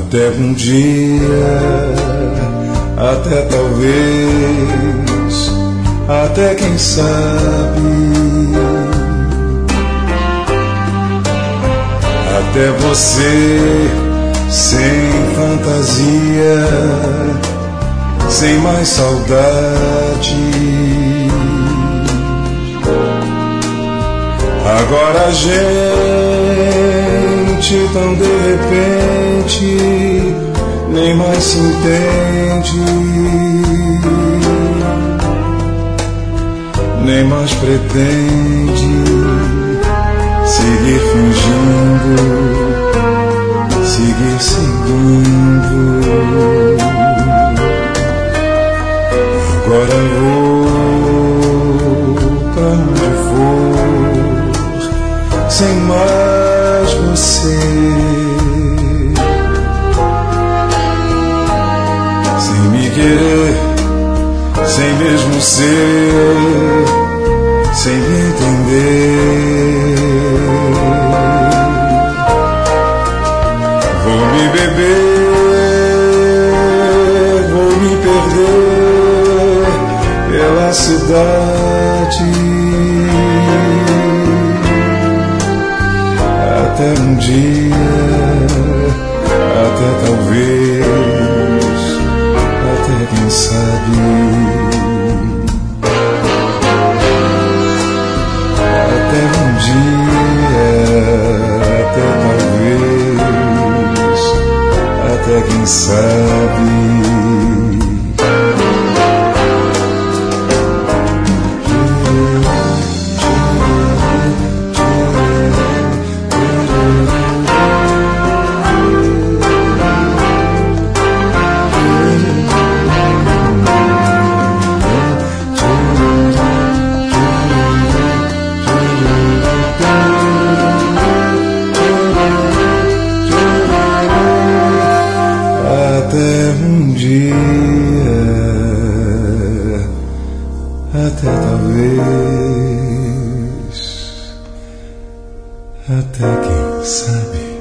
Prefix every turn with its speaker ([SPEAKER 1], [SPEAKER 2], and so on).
[SPEAKER 1] Até um dia, até talvez, até quem sabe, até você sem fantasia, sem mais saudade. Agora a gente tão de repente nem mais se entende, nem mais pretende seguir fingindo, seguir seguindo. Agora vou pra onde for, sem mais você, sem me querer, sem mesmo ser, sem me entender. Vou me beber, vou me perder pela cidade, até um dia, até talvez, até quem sabe, até um dia, até talvez, até quem sabe. Até um dia, até talvez, até quem sabe.